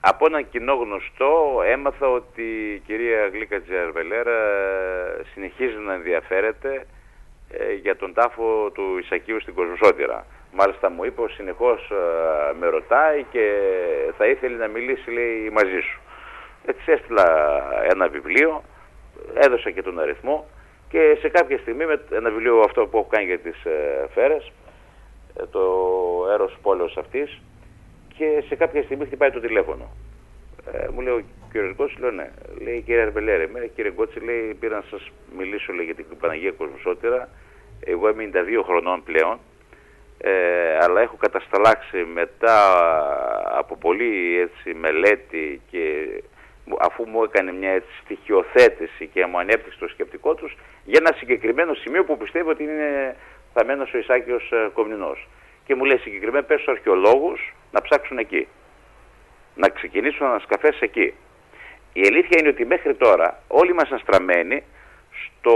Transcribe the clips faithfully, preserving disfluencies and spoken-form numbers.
Από έναν κοινό γνωστό έμαθα ότι η κυρία Γλίκα Τζιαρβελέρα συνεχίζει να ενδιαφέρεται ε, για τον τάφο του Ισακίου στην Κοσμοσότηρα. Μάλιστα μου είπε, συνεχώς ε, με ρωτάει και θα ήθελε να μιλήσει, λέει, μαζί σου. Έτσι έστειλα ένα βιβλίο, έδωσα και τον αριθμό και σε κάποια στιγμή, με ένα βιβλίο αυτό που έχω κάνει για τις ε, Φέρες, ε, το έρος πόλεως αυτής, και σε κάποια στιγμή χτυπάει το τηλέφωνο. Ε, μου λέει ο κύριος Γκότση, λέω ναι. Λέει, κύριε Αρβελέρα, εμένα κύριε Γκότση, λέει, πήρα να σας μιλήσω, λέει, για την Παναγία Κοσμοσότηρα. Εγώ είμαι ενενήντα δύο χρονών πλέον, ε, αλλά έχω κατασταλάξει μετά από πολύ έτσι, μελέτη και αφού μου έκανε μια έτσι, στοιχειοθέτηση και μου ανέπτυξε το σκεπτικό τους για ένα συγκεκριμένο σημείο που πιστεύω ότι είναι θαμμένος ο Ισάκιος ε, Κομνηνός. Και μου λέει συγκεκριμένα, πες στους αρχαιολόγους να ψάξουν εκεί. Να ξεκινήσουν ανασκαφές εκεί. Η αλήθεια είναι ότι μέχρι τώρα όλοι ήμασταν στραμμένοι στο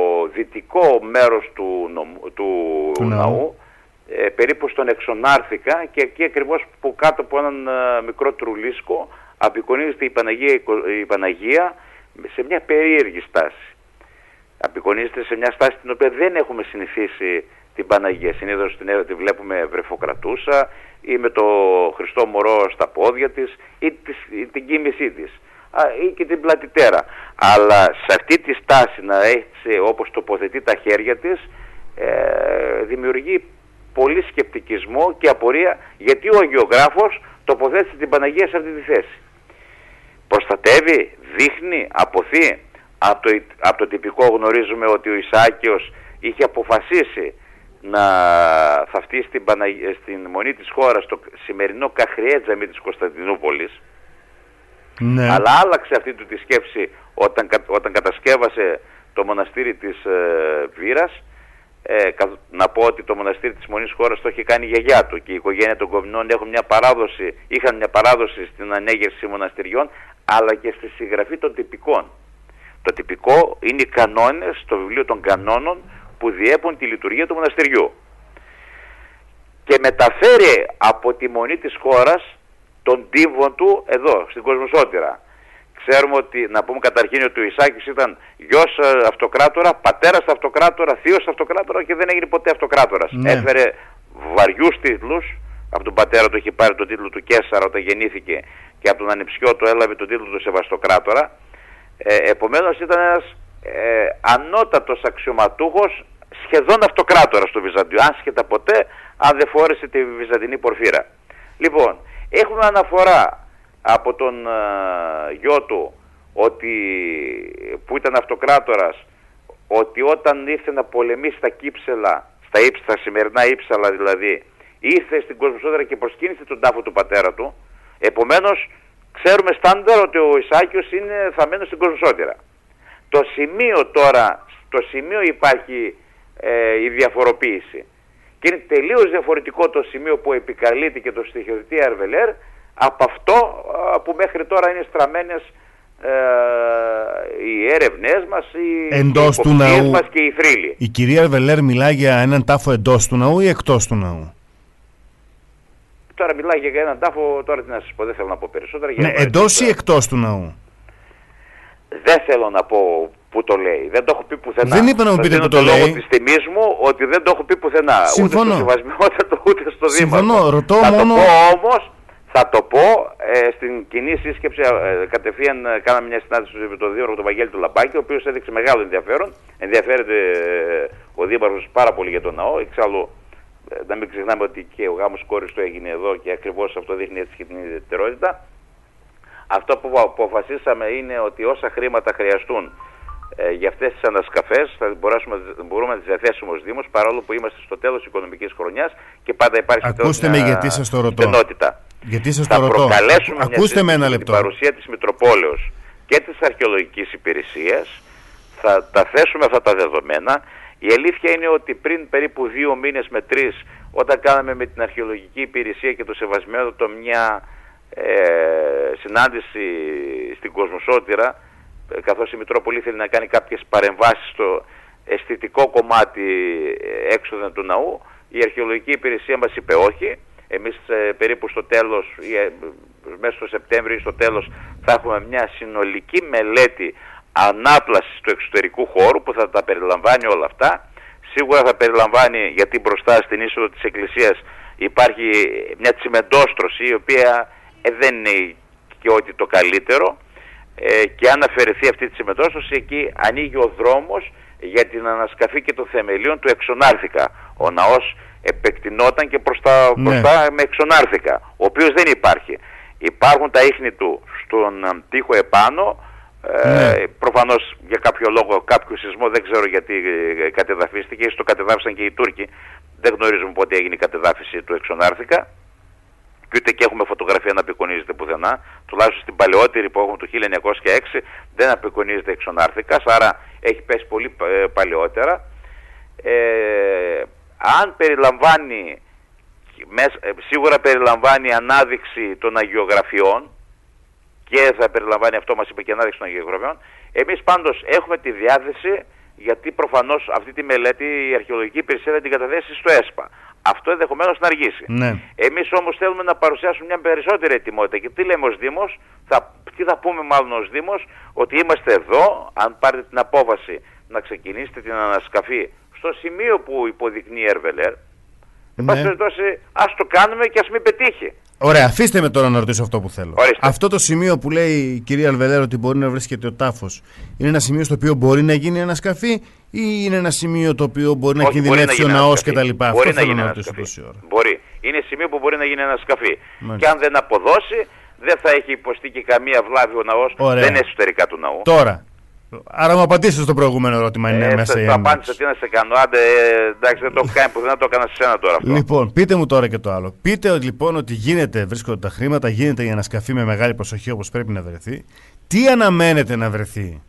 δυτικό μέρος του, νομ, του no. ναού, ε, περίπου στον Εξονάρθηκα, και εκεί ακριβώς που κάτω από έναν ε, μικρό τρουλίσκο απεικονίζεται η Παναγία, η Παναγία σε μια περίεργη στάση. Απεικονίζεται σε μια στάση την οποία δεν έχουμε συνηθίσει την Παναγία. Συνήθως την, τη βλέπουμε βρεφοκρατούσα ή με το Χριστό Μωρό στα πόδια της ή, της, ή την κοίμησή της α, ή και την πλατιτέρα. Αλλά σε αυτή τη στάση να έχει όπως τοποθετεί τα χέρια της ε, δημιουργεί πολύ σκεπτικισμό και απορία γιατί ο αγιογράφος τοποθέτησε την Παναγία σε αυτή τη θέση. Προστατεύει, δείχνει, αποθεί. Από το, από το τυπικό γνωρίζουμε ότι ο Ισάκιος είχε αποφασίσει να θαυτεί στην, Παναγία, στην Μονή της χώρας το σημερινό Καχριέτζαμι της Κωνσταντινούπολης. Ναι. Αλλά άλλαξε αυτή του τη σκέψη όταν, όταν κατασκεύασε το μοναστήρι της ε, Βύρας. Ε, να πω ότι το μοναστήρι της Μονής χώρας το είχε κάνει η γιαγιά του και η οικογένεια των Κομνηνών έχουν μια παράδοση, είχαν μια παράδοση στην ανέγερση μοναστηριών αλλά και στη συγγραφή των τυπικών. Το τυπικό είναι οι κανόνες, το βιβλίο των κανόνων που διέπουν τη λειτουργία του μοναστηριού. Και μεταφέρει από τη Μονή της χώρας τον τύβο του εδώ, στην Κοσμοσότηρα. Ξέρουμε ότι, να πούμε καταρχήν ότι ο Ισάκης ήταν γιος αυτοκράτορα, πατέρας αυτοκράτορα, θείος αυτοκράτορα και δεν έγινε ποτέ αυτοκράτορας. Ναι. Έφερε βαριούς τίτλους, από τον πατέρα του είχε πάρει τον τίτλο του Κέσσαρα όταν γεννήθηκε και από τον ανιψιό του έλαβε τον τίτλο του Σεβαστοκράτορα. Ε, επομένως ήταν ένας ε, ανώτατος αξιωματούχος, σχεδόν αυτοκράτορας στο Βυζαντίο, άσχετα ποτέ αν δεν φόρεσε τη βυζαντινή πορφύρα. Λοιπόν, έχουμε αναφορά από τον ε, γιο του ότι, που ήταν αυτοκράτορας, ότι όταν ήρθε να πολεμήσει στα Κύψελα, στα, ύψ, στα σημερινά Ήψαλα δηλαδή, ήρθε στην Κοσμοσότηρα και προσκύνησε τον τάφο του πατέρα του. Επομένως ξέρουμε στάνταρ ότι ο Ισάκιος είναι θαμμένος στην Κοσμοσότηρα. Το σημείο τώρα, στο σημείο υπάρχει ε, η διαφοροποίηση. Και είναι τελείως διαφορετικό το σημείο που επικαλείται και το στοιχειοθετεί Αρβελέρ από αυτό που μέχρι τώρα είναι στραμμένες ε, οι έρευνές μας, οι υποψίες μας και οι θρύλοι. Η κυρία Αρβελέρ μιλάει για έναν τάφο εντός του ναού ή εκτός του ναού? Τώρα μιλάει για έναν τάφο, τώρα τι να σας πω, δεν θέλω να πω περισσότερα. Ναι, εντός ή εκτός του ναού? Δεν θέλω να πω που το λέει, δεν το έχω πει πουθενά. Δεν είπα να μου πείτε που το, το λέει. Λόγω της τιμής μου ότι δεν το έχω πει πουθενά. Συμφωνώ. Ούτε στο Συμβασμιότατο ούτε στο Δήμαρχο. Συμφωνώ, ρωτώ θα μόνο... το πω όμως, θα το πω ε, στην κοινή σύσκεψη, ε, κατευθείαν ε, κάναμε μια συνάντηση με τον Δήμαρχο τον Βαγγέλη του Λαμπάκη, ο οποίος έδειξε μεγάλο ενδιαφέρον. Ενδιαφέρεται ε, ο Δήμαρχος πάρα πολύ για τον ναό. Εξάλλου, ε, να μην ξεχνάμε ότι και ο γάμος κόρης του έγινε εδώ και ακριβώς αυτό δείχνει έτσι και την ιδιαιτερότητα. Αυτό που αποφασίσαμε είναι ότι όσα χρήματα χρειαστούν ε, για αυτές τις ανασκαφές θα μπορούμε, μπορούμε να τις διαθέσουμε ως Δήμος, παρόλο που είμαστε στο τέλος οικονομικής χρονιάς και πάντα υπάρχει Ακούστε με γιατί σας το ρωτώ. στενότητα. Γιατί σας θα το ρωτώ. προκαλέσουμε Ακούστε μια με ένα λεπτό. την παρουσία της Μητροπόλεως και της Αρχαιολογικής Υπηρεσίας. Θα τα θέσουμε αυτά τα δεδομένα. Η αλήθεια είναι ότι πριν περίπου δύο μήνες με τρεις, όταν κάναμε με την Αρχαιολογική Υπηρεσία και το Σεβασμιότατο μια ε, συνάντηση στην Κοσμοσότηρα, ε, καθώς η Μητρόπολη θέλει να κάνει κάποιες παρεμβάσεις στο αισθητικό κομμάτι έξοδα του ναού, η Αρχαιολογική Υπηρεσία μας είπε όχι. Εμείς ε, περίπου στο τέλος, ε, μέσα στο Σεπτέμβριο ή στο τέλος θα έχουμε μια συνολική μελέτη ανάπλασης του εξωτερικού χώρου που θα τα περιλαμβάνει όλα αυτά. Σίγουρα θα περιλαμβάνει, γιατί μπροστά στην είσοδο της Εκκλησίας υπάρχει μια τσιμεντόστρωση η οποία ε, δεν είναι και ό,τι το καλύτερο, ε, και αν αφαιρεθεί αυτή τη τσιμεντόστρωση, εκεί ανοίγει ο δρόμος για την ανασκαφή και των θεμελίων του Εξονάρθηκα. Ο ναός επεκτηνόταν και προς τα μπροστά, ναι, με Εξονάρθηκα, ο οποίος δεν υπάρχει. Υπάρχουν τα ίχνη του στον τοίχο επάνω. Ναι. Ε, προφανώς για κάποιο λόγο, κάποιο σεισμό, δεν ξέρω γιατί ε, κατεδαφίστηκε, ίσως το κατεδάφισαν και οι Τούρκοι, δεν γνωρίζουμε πότε έγινε η κατεδάφιση του Εξονάρθηκα και ούτε και έχουμε φωτογραφία να απεικονίζεται πουθενά, τουλάχιστον στην παλαιότερη που έχουμε το χίλια εννιακόσια έξι δεν απεικονίζεται Εξονάρθηκας, άρα έχει πέσει πολύ ε, παλαιότερα. Ε, αν περιλαμβάνει, ε, σίγουρα περιλαμβάνει ανάδειξη των αγιογραφιών, και θα περιλαμβάνει, αυτό μας είπε, και ανάδειξη των αγιογραφιών. Εμείς πάντως έχουμε τη διάθεση, γιατί προφανώς αυτή τη μελέτη η αρχαιολογική υπηρεσία θα την καταθέσει στο ΕΣΠΑ. Αυτό ενδεχομένως να αργήσει. Ναι. Εμείς όμως θέλουμε να παρουσιάσουμε μια περισσότερη ετοιμότητα. Και τι λέμε ως Δήμος, θα, τι θα πούμε μάλλον ως Δήμος, ότι είμαστε εδώ, αν πάρετε την απόφαση να ξεκινήσετε την ανασκαφή στο σημείο που υποδεικνύει η Ερβελέρ, εν πάση περιπτώσει, ας το κάνουμε και ας μην πετύχει. Ωραία, αφήστε με τώρα να ρωτήσω αυτό που θέλω. Ορίστε. Αυτό το σημείο που λέει η κυρία Αλβελέρ ότι μπορεί να βρίσκεται ο τάφος, είναι ένα σημείο στο οποίο μπορεί να γίνει ανασκαφή, ή είναι ένα σημείο το οποίο μπορεί να κινδυνεύσει ο ναός κτλ? Μπορεί να γίνει ανασκαφή. Μπορεί. Είναι σημείο που μπορεί να γίνει ανασκαφή. Και αν δεν αποδώσει, δεν θα έχει υποστεί και καμία βλάβη ο ναός. Ωραία. Δεν είναι εσωτερικά του ναού. Τώρα. Άρα μου απαντήσετε στο προηγούμενο ερώτημα. Είναι ε, μέσα η το απάντησα, τι να σε κάνω. Άντε, εντάξει, δεν το έχω κάνει πουθενά, το έκανα σε σένα τώρα αυτό. Λοιπόν, πείτε μου τώρα και το άλλο. Πείτε λοιπόν ότι γίνεται, βρίσκονται τα χρήματα, γίνεται η ανασκαφή με μεγάλη προσοχή όπως πρέπει να βρεθεί. Τι αναμένετε να βρεθεί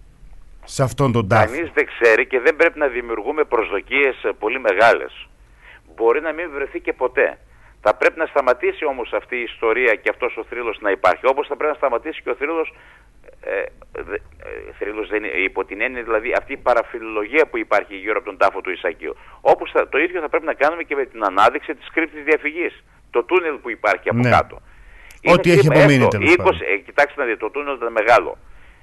σε αυτόν τον τάφο? Κανείς δεν ξέρει και δεν πρέπει να δημιουργούμε προσδοκίες πολύ μεγάλες. Μπορεί να μην βρεθεί και ποτέ. Θα πρέπει να σταματήσει όμως αυτή η ιστορία και αυτός ο θρύλος να υπάρχει. Όπως θα πρέπει να σταματήσει και ο θρύλος, ε, ε, θρύλος δεν, υπό την έννοια δηλαδή αυτή η παραφιλολογία που υπάρχει γύρω από τον τάφο του Ισακίου. Όπως θα, το ίδιο θα πρέπει να κάνουμε και με την ανάδειξη της κρύπτης διαφυγής. Το τούνελ που υπάρχει από, ναι, κάτω. Ό,τι έχει απομείνει τέλος πάντων. Ε, κοιτάξτε να δείτε, το τούνελ ήταν μεγάλο.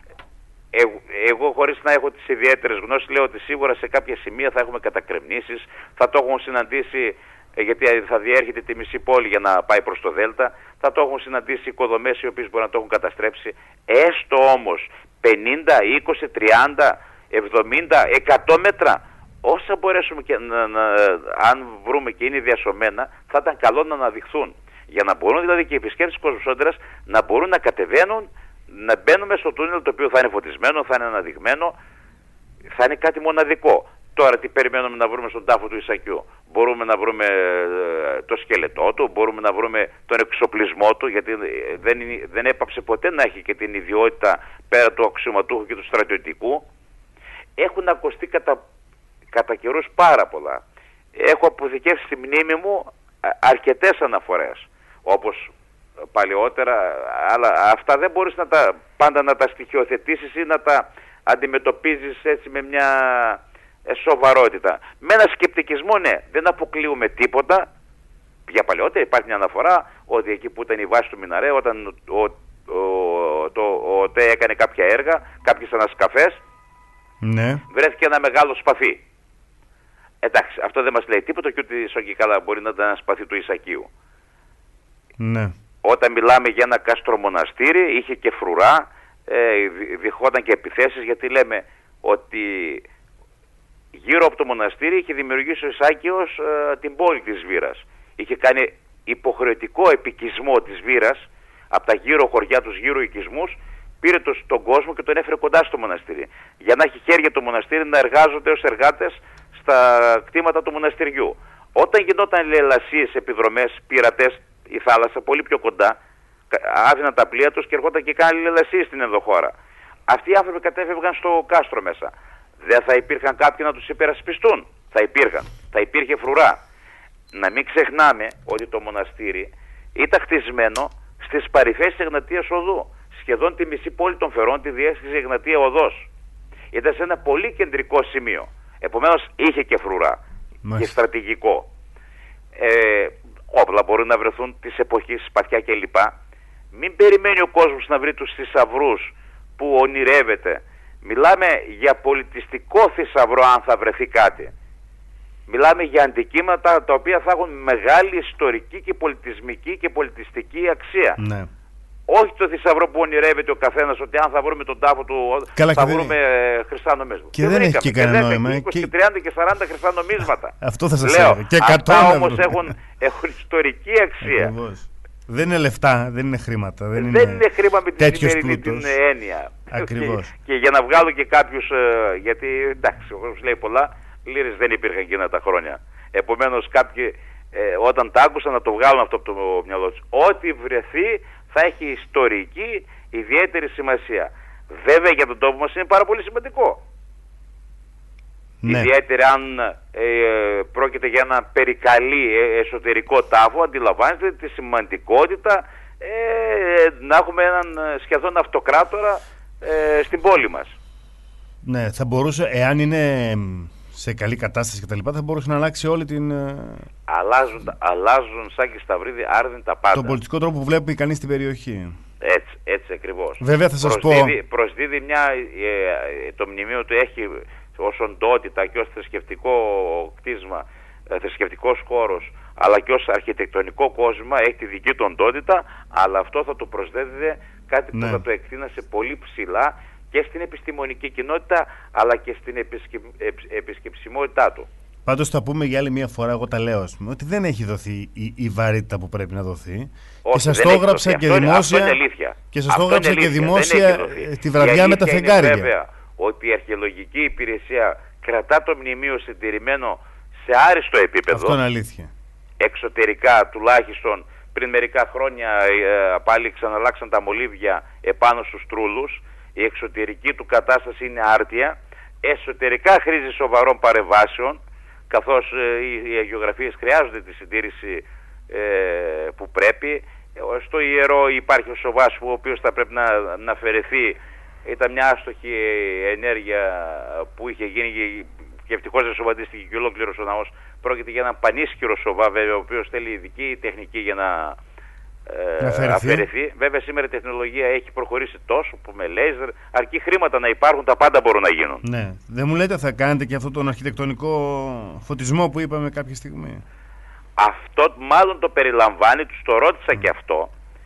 Εγώ, εγώ χωρίς να έχω τις ιδιαίτερες γνώσεις λέω ότι σίγουρα σε κάποια σημεία θα έχουμε κατακρεμνήσεις, θα το έχουν συναντήσει, γιατί θα διέρχεται τη μισή πόλη για να πάει προς το Δέλτα, θα το έχουν συναντήσει οικοδομές οι οποίες μπορεί να το έχουν καταστρέψει. Έστω όμως πενήντα, είκοσι, τριάντα, εβδομήντα, εκατό μέτρα, όσα μπορέσουμε και να, να, αν βρούμε και είναι διασωμένα, θα ήταν καλό να αναδειχθούν. Για να μπορούν δηλαδή και οι επισκέπτες της Κοσμοσόντιρας να μπορούν να κατεβαίνουν, να μπαίνουμε στο τούνελ το οποίο θα είναι φωτισμένο, θα είναι αναδειγμένο, θα είναι κάτι μοναδικό. Τώρα τι περιμένουμε να βρούμε στον τάφο του Ισακιού? Μπορούμε να βρούμε ε, το σκελετό του, μπορούμε να βρούμε τον εξοπλισμό του, γιατί δεν, δεν έπαψε ποτέ να έχει και την ιδιότητα πέρα του αξιωματούχου και του στρατιωτικού. Έχουν ακουστεί κατά, κατά καιρούς πάρα πολλά. Έχω αποθηκεύσει στη μνήμη μου αρκετές αναφορές, όπως παλαιότερα, αλλά αυτά δεν μπορείς να τα, πάντα να τα στοιχειοθετήσεις ή να τα αντιμετωπίζεις έτσι με μια ε, σοβαρότητα. Με ένα σκεπτικισμό, ναι, δεν αποκλείουμε τίποτα. Για παλαιότερα υπάρχει μια αναφορά ότι εκεί που ήταν η βάση του Μιναρέ, όταν ο, ο, το, ο ΟΤΕ έκανε κάποια έργα, κάποιες ανασκαφές, ναι, βρέθηκε ένα μεγάλο σπαθί. Εντάξει, αυτό δεν μας λέει τίποτα και ούτε σογγικάλα μπορεί να ήταν ένα σπαθί του Ισακίου. Ναι. Όταν μιλάμε για ένα κάστρο μοναστήρι, είχε και φρουρά, ε, διχόταν και επιθέσεις, γιατί λέμε ότι γύρω από το μοναστήρι είχε δημιουργήσει ο Ισάκιος ε, την πόλη της Βύρας. Είχε κάνει υποχρεωτικό επικισμό της Βύρας από τα γύρω χωριά, τους γύρω οικισμούς, πήρε το, τον κόσμο και τον έφερε κοντά στο μοναστήρι. Για να έχει χέρια το μοναστήρι να εργάζονται ως εργάτες στα κτήματα του μοναστηριού. Όταν γινόταν λαιλασίες, επιδρομές, πειρατές, η θάλασσα πολύ πιο κοντά, άφηναν τα πλοία τους και ερχόταν και κάνανε λαιλασίες στην ενδοχώρα. Αυτοί οι άνθρωποι κατέφευγαν στο κάστρο μέσα. Δεν θα υπήρχαν κάποιοι να τους υπερασπιστούν? Θα υπήρχαν. Θα υπήρχε φρουρά. Να μην ξεχνάμε ότι το μοναστήρι ήταν χτισμένο στις παρυφές της Εγνατίας Οδού. Σχεδόν τη μισή πόλη των Φερών τη διέσχιζε η Εγνατία Οδός. Ήταν σε ένα πολύ κεντρικό σημείο. Επομένως είχε και φρουρά. Μάλιστα. Και στρατηγικό. Ε, όπλα μπορούν να βρεθούν της εποχής, σπαθιά κλπ. Μην περιμένει ο κόσμος να βρει τους θησαυρούς που ονειρεύεται. Μιλάμε για πολιτιστικό θησαυρό αν θα βρεθεί κάτι. Μιλάμε για αντικείμενα τα οποία θα έχουν μεγάλη ιστορική και πολιτισμική και πολιτιστική αξία. Ναι. Όχι το θησαυρό που ονειρεύεται ο καθένας, ότι αν θα βρούμε τον τάφο του Καλά, θα βρούμε δεν... χρυσά νομίσματα. Και, και δεν έχει και κανένα νόημα. είκοσι, και... τριάντα και σαράντα χρυσά νομίσματα. Αυτό θα σας λέω. Και αυτά όμως έχουν, έχουν ιστορική αξία. Ακριβώς. Δεν είναι λεφτά, δεν είναι χρήματα. Δεν είναι, δεν είναι χρήμα με τη σημερινή την έννοια. Ακριβώς. Και, και για να βγάλω και κάποιους, γιατί εντάξει, όπως λέει πολλά, λίρες δεν υπήρχαν εκείνα τα χρόνια. Επομένως κάποιοι ε, όταν τα άκουσαν να το βγάλουν αυτό από το μυαλό τους. Ό,τι βρεθεί θα έχει ιστορική ιδιαίτερη σημασία. Βέβαια για τον τόπο μας είναι πάρα πολύ σημαντικό. Ναι. Ιδιαίτερα αν ε, πρόκειται για ένα περικαλή ε, εσωτερικό τάφο, αντιλαμβάνεστε τη σημαντικότητα ε, να έχουμε έναν σχεδόν αυτοκράτορα ε, στην πόλη μας. Ναι, θα μπορούσε, εάν είναι σε καλή κατάσταση κτλ., θα μπορούσε να αλλάξει όλη την... Αλλάζουν, αλλάζουν σαν και σταυρίδι άρδιν τα πάντα. Το πολιτικό τρόπο που βλέπει κανείς στην περιοχή. Έτσι, έτσι ακριβώς. Βέβαια θα σας προσδίδει, πω... Προσδίδει μια... Ε, το μνημείο του έχει ως οντότητα και ως θρησκευτικό κτίσμα, ε, θρησκευτικός χώρος, αλλά και ως αρχιτεκτονικό κόσμημα, έχει τη δική του οντότητα, αλλά αυτό θα του προσδίδει κάτι ναι. που θα το εκτείνασε πολύ ψηλά και στην επιστημονική κοινότητα, αλλά και στην επισκε... επισκεψιμότητά του. Πάντως θα πούμε για άλλη μια φορά, εγώ τα λέω ας πούμε, ότι δεν έχει δοθεί η, η βαρύτητα που πρέπει να δοθεί. Όχι, και σας το έγραψα και δημόσια, και σας το έγραψα και δημόσια τη βραδιά με τα φεγγάρια. Βέβαια ότι η αρχαιολογική υπηρεσία κρατά το μνημείο συντηρημένο σε άριστο επίπεδο. Αυτό είναι αλήθεια. Εξωτερικά τουλάχιστον πριν μερικά χρόνια ε, πάλι ξαναλλάξαν τα μολύβια επάνω στους τρούλους. Η εξωτερική του κατάσταση είναι άρτια. Εσωτερικά χρήζει σοβαρών παρεμβάσεων, καθώς ε, οι αγιογραφίες χρειάζονται τη συντήρηση ε, που πρέπει. Στο ιερό υπάρχει ο σοβάς ο οποίος θα πρέπει να, να αφαιρεθεί. Ήταν μια άστοχη ενέργεια που είχε γίνει και ευτυχώς δεν σοβατίστηκε και ολόκληρος ο ναός. Πρόκειται για έναν πανίσχυρο σοβά, βέβαια, ο οποίος θέλει ειδική τεχνική για να ε, αφαιρεθεί. αφαιρεθεί. Βέβαια σήμερα η τεχνολογία έχει προχωρήσει τόσο που με λέιζερ, αρκεί χρήματα να υπάρχουν, τα πάντα μπορούν να γίνουν. Ναι. Δεν μου λέτε θα κάνετε και αυτό τον αρχιτεκτονικό φωτισμό που είπαμε κάποια στιγμή? Αυτό μάλλον το περιλαμβάνει, τους το ρώτησα mm. και αυτό.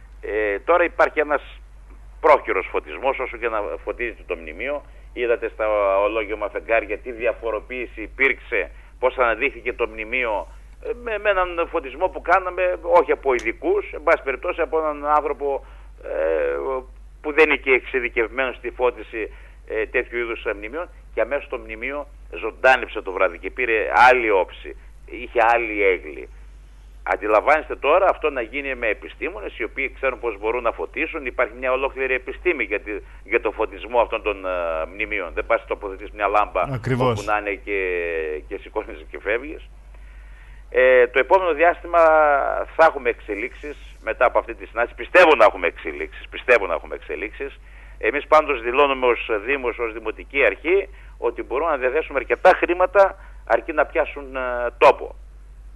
Ε, τώρα υπάρχει ένας πρόχειρος φωτισμός, όσο και να φωτίζεται το μνημείο. Είδατε στα ολόγιωμα φεγγάρια τι διαφοροποίηση υπήρξε, πώς αναδείχθηκε το μνημείο με, με έναν φωτισμό που κάναμε όχι από ειδικούς, εν πάση περιπτώσει από έναν άνθρωπο ε, που δεν είναι και εξειδικευμένος στη φώτιση ε, τέτοιου είδους μνημείων, και αμέσως το μνημείο ζωντάνεψε το βράδυ και πήρε άλλη όψη, είχε άλλη έγκλη. Αντιλαμβάνεστε τώρα αυτό να γίνει με επιστήμονες οι οποίοι ξέρουν πώς μπορούν να φωτίσουν. Υπάρχει μια ολόκληρη επιστήμη για, τη, για το φωτισμό αυτών των uh, μνημείων. Δεν πας να τοποθετείς μια λάμπα Ακριβώς. όπου να είναι και, και σηκώνεις και φεύγεις. Ε, το επόμενο διάστημα θα έχουμε εξελίξεις μετά από αυτή τη συνάντηση. Πιστεύω να έχουμε εξελίξεις. Πιστεύω να έχουμε εξελίξεις. Εμείς πάντως δηλώνουμε ως Δήμος, ως Δημοτική Αρχή, ότι μπορούμε να διαθέσουμε αρκετά χρήματα αρκεί να πιάσουν uh, τόπο.